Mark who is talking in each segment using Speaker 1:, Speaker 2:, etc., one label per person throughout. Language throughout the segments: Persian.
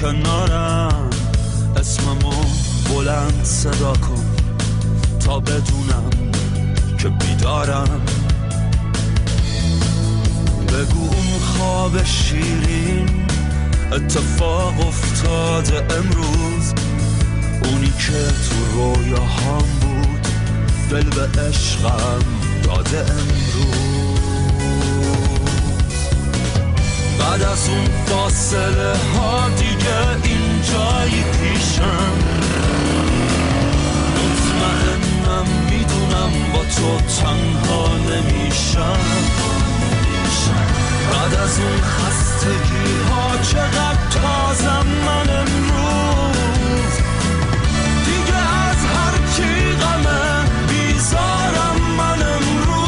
Speaker 1: کنارم، اسممو بلند صدا کن تا بدونم که بیدارم. بگو اون خواب شیرین اتفاق افتاده امروز، اونی که تو رویاهام بود دل به عشقم داده امروز. بعد از اون فاصله ها دیگه اینجایی پیشم، مطمئنم میدونم با تو تنها نمیشم. بعد از اون خستگی ها چقدر تازم من امروز، دیگه از هر کی غمه بیزارم من امروز.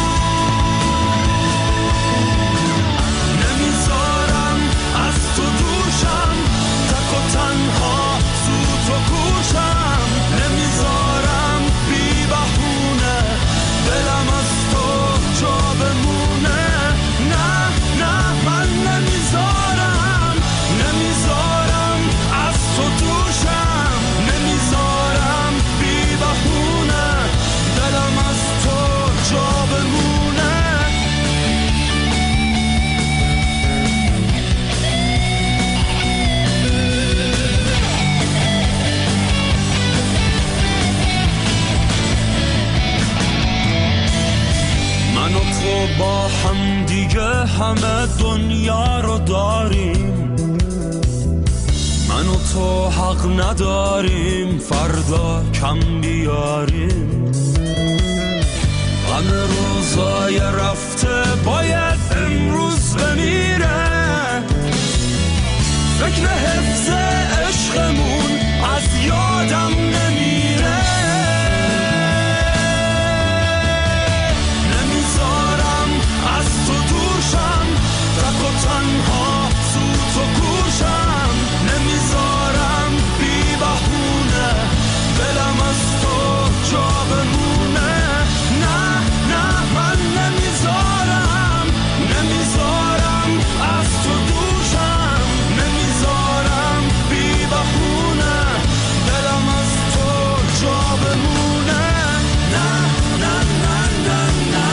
Speaker 1: نمیذارم از تو دوشم، تک و تنها سوت و کوشم. نمیذارم بی بهونه دلم از تو جا بمونه. نه نه من نمیذارم، نمیذارم از تو دوشم. نمیذارم بی بهونه دلم از تو جا بمونه. من و تو با هم دیگه همه دنیا رو داریم، من و تو حق نداریم فردا کم بیاریم. همه روزای رفته باید امروز بمیره، فکر حفظ عشقمون از یادم نمیره. نمیذارم از تو دوشم، تک و تنها سوت و کوشم. نمیذارم بی بهونه دلم از تو جا بمونه. نه نه من نمیذارم، نمیذارم از تو دوشم. نمیذارم بی بهونه دلم از تو جا بمونه. نه نه نه نه نه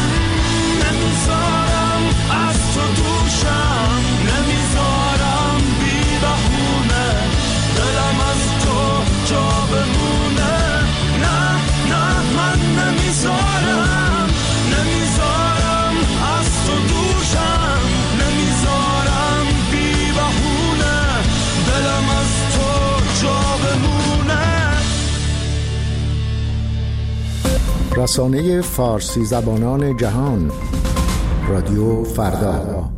Speaker 1: نمیذارم از تو دوشم. نمیذارم بی بهونه دلم از تو جا بمونه. نه نه من نمیذارم، نمیذارم از تو دوشم. نمیذارم بی بهونه دلم از تو جا بمونه.
Speaker 2: رسانه فارسی زبانان جهان، رادیو فردا.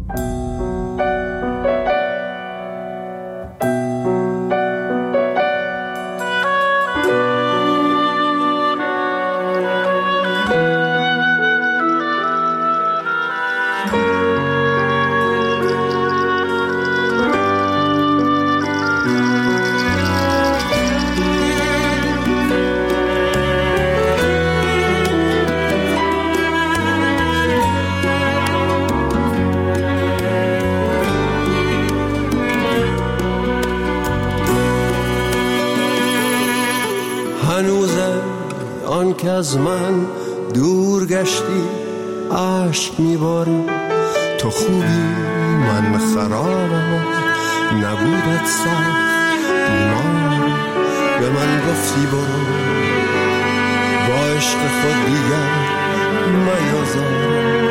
Speaker 3: که از من دور گشتی عشق میباری، تو خوبی من خرابم نبودت سخت بیمار. به من گفتی برو با عشق خود دیگر میازار،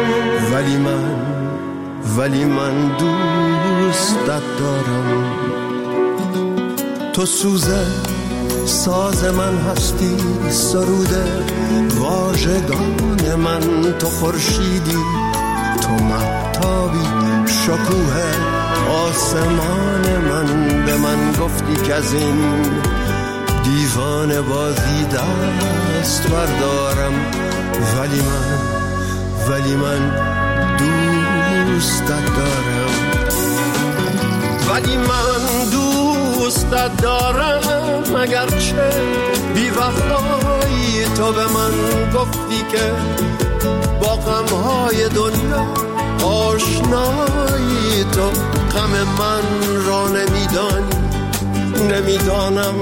Speaker 3: ولی من دوستت دارم. تو سوزه ساز من هستی، سروده واژگان من. تو خورشیدی، تو مهتابی، شکوه آسمان من. به من گفتی که از این دیوانه بازی دست بردارم، ولی من دوستت دارم. ولی من دوستت دارم اگرچه بی وفایی. تو به من گفتی که با غمهای دنیا آشنایی. تو غم من را نمیدانی، نمیدانم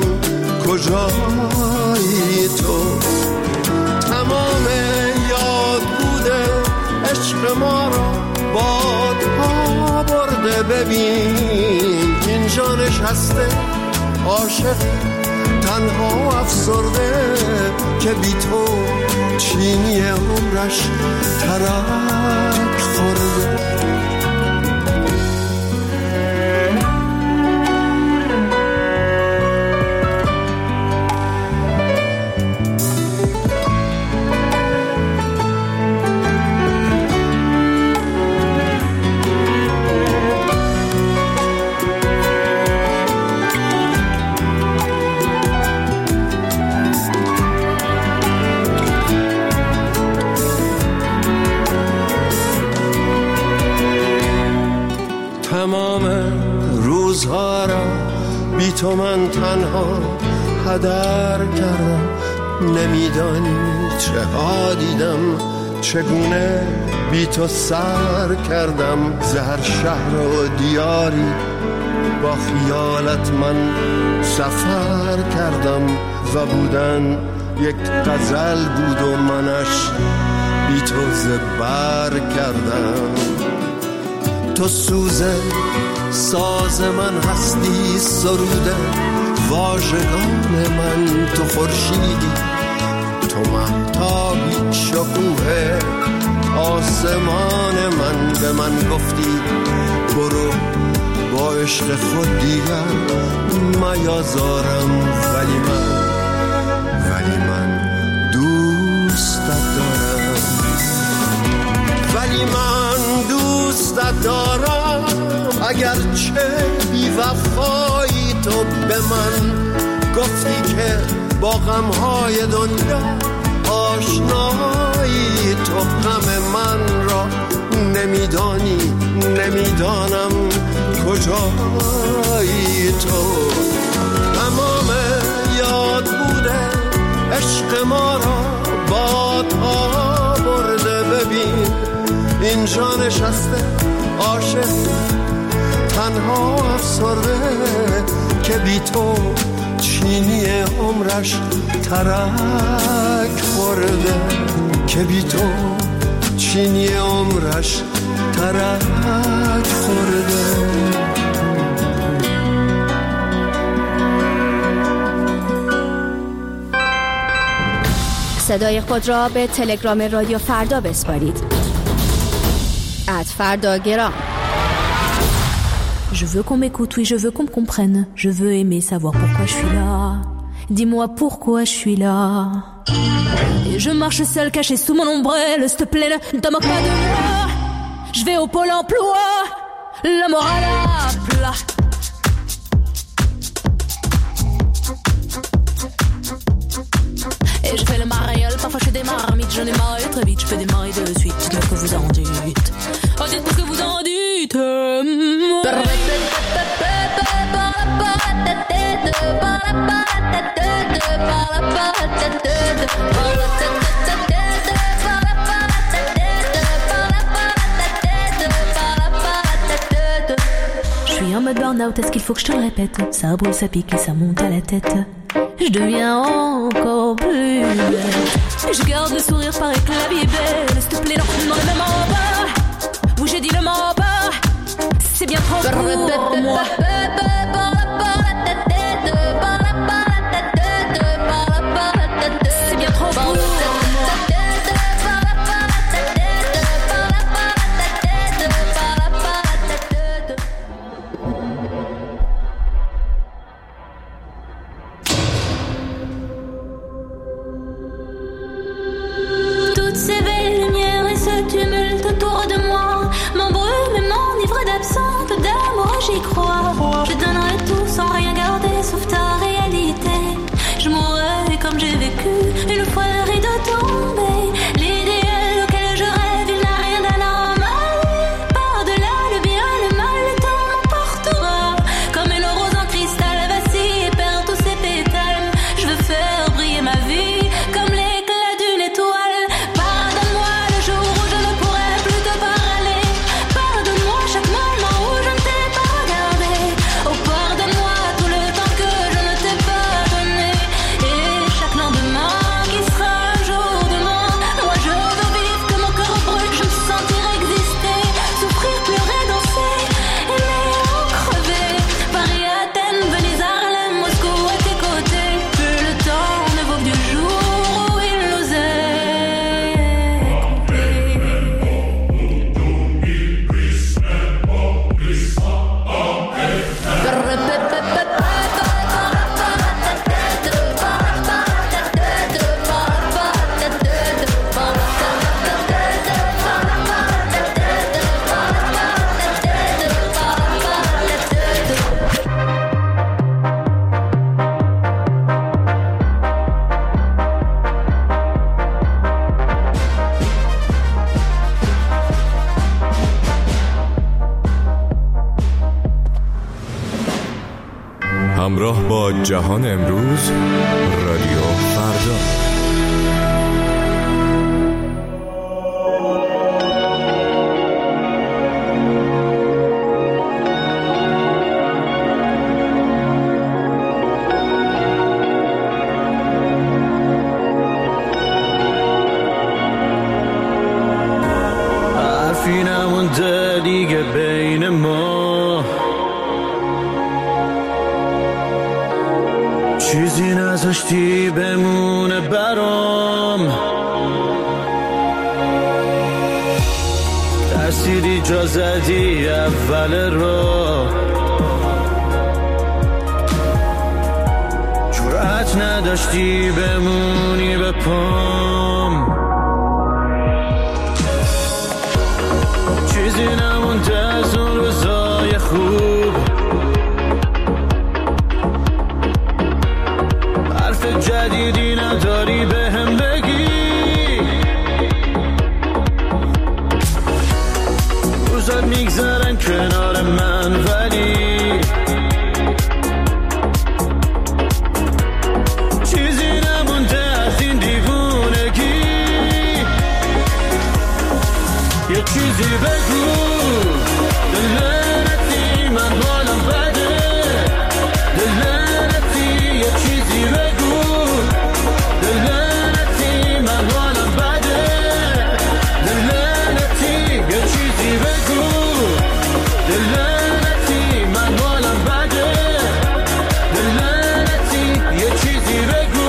Speaker 3: کجایی تو. تمام یاد بوده عشق ما را بادها برده، ببین اینجا نشسته عاشق تنها افسرده که بی تو چینی عمرش ترک خورده. تمام روزها را بی تو من تنها هدر کردم، نمیدانی چه ها دیدم، چگونه بی تو سر کردم. زهر شهر و دیاری با خیالت من سفر کردم و بودن یک غزل بود و منش بی تو زبر کردم. تو سوزه ساز من هستی، سروده واژگان من، تو خورشیدی، تو مهتابی، شکوه آسمان من. به من گفتی برو با عشق خود دیگر میازارم، ولی من دوستت دارم، ولی من دوستت دارم. اگرچه بی وفایی تو به من گفتی که با غمهای دنیا آشنایی، تو غم من را نمیدانی، نمیدانم کجایی تو. تمام یاد بوده عشق ما را بادها برده، ببین اینجا نشسته عاشق تنها افسرده که بی تو چینی عمرش ترک خورده، که بی تو چینی عمرش ترک خورده.
Speaker 4: صدای خود را به تلگرام رادیو فردا بسپارید. @فرdagram.
Speaker 5: Je veux qu'on m'écoute, oui, je veux qu'on me comprenne. Je veux aimer savoir pourquoi je suis là. Dis-moi pourquoi je suis là. Et je marche seule, cachée sous mon ombrelle. S'il te plaît, ne te moque pas de moi. Je vais au pôle emploi, la morale à plat. Et je fais le mariole, parfois je fais des marmites. J'en ai marre très vite, je peux démarrer de suite. Dites-moi ce que vous en dites. Oh, dites-moi ce que vous en dites. Je suis en mode burn-out, est-ce qu'il faut que je te le répète? Ça brûle, ça pique et ça monte à la tête. Je deviens encore plus belle. Je garde le sourire, pareil que la vie est belle. S'il te plaît, non, non, le même en bas. Oui, j'ai dit le mot en bas. C'est bien trop pour moi. C'est bien trop pour moi.
Speaker 6: Toutes ces belles lumières et ce tumulte autour de moi m'embrume et m'enivre d'absence, d'amour, j'y crois. Je donne
Speaker 7: همراه با جهان امروز، رادیو فردا.
Speaker 1: حرفی نمونده دیگه بین ما، چیزی نذاشتی بمونه برام، ترسیدی جا زدی اول راه، جرأت نداشتی بمونی به پام، چیزی نمونده از اون روزای خوب، حرف جدیدی نداری بهم بگی، روزات میگذرن کنار من ولی چیزی نمونده از این دیوونگی، یه چیزی بگو دلنتی من حالم بده، دلنتی یه چیزی بگو دلنتی من حالم بده، دلنتی یه چیزی بگو دلنتی من حالم بده، دلنتی یه چیزی بگو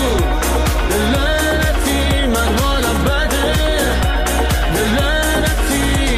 Speaker 1: دلنتی من حالم بده، دلنتی.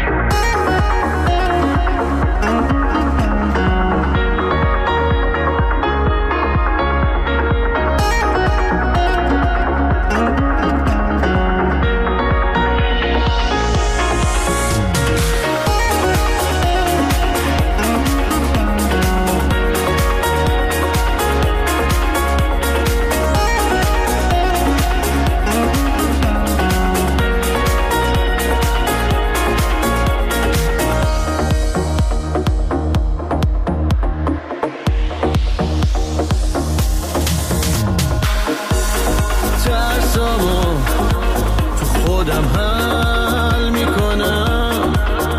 Speaker 1: ترسامو تو خودم حل میکنم،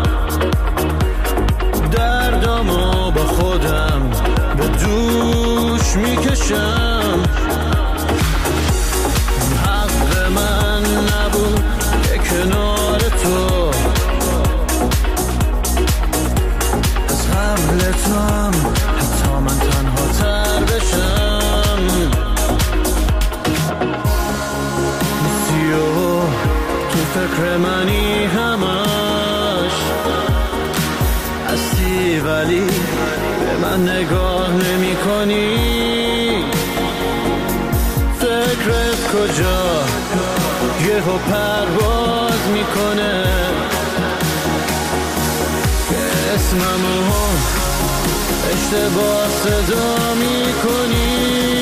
Speaker 1: دردامو با خودم به دوش میکشم، حق من نبود که کنار تو از قبل توام حتی من تنها تر بشم، تو فکر منی همش هستی ولی به من نگاه نمی کنی، فکرت کجا یهو پرواز میکنه که اسممو اشتباه صدا میکنی،